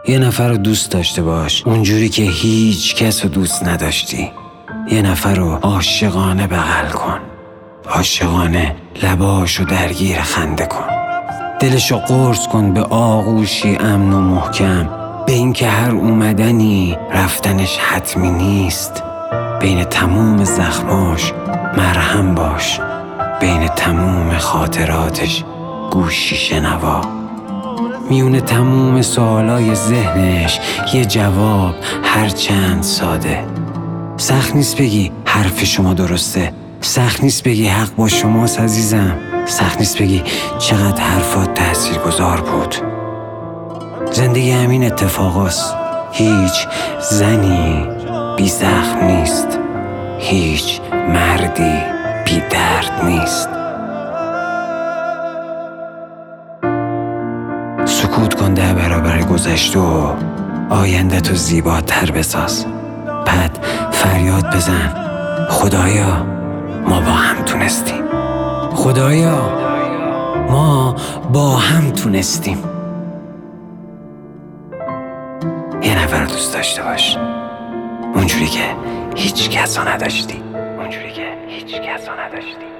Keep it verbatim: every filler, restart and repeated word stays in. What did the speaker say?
یه نفر رو دوست داشته باش اونجوری که هیچ کس رو دوست نداشتی. یه نفر رو عاشقانه بغل کن، عاشقانه لباشو درگیر خنده کن، دلشو قرص کن به آغوشی امن و محکم، به این که هر اومدنی رفتنش حتمی نیست. بین تموم زخماش مرهم باش، بین تموم خاطراتش گوشی شنوا، میونه تموم سوالای ذهنش یه جواب هر چند ساده. سخت نیست بگی حرف شما درسته، سخت نیست بگی حق با شماست عزیزم، سخت نیست بگی چقدر حرفات تاثیرگذار بود. زندگی همین اتفاقاست. هیچ زنی بی زخم نیست، هیچ مردی بی درد نیست. سکوت کن در برابر گذشته و آینده تو زیباتر بساز. بعد فریاد بزن خدایا ما با هم تونستیم، خدایا ما با هم تونستیم. یه نفر دوست داشته باش اونجوری که هیچ کس رو نداشتی، اونجوری که هیچ کس رو نداشتی.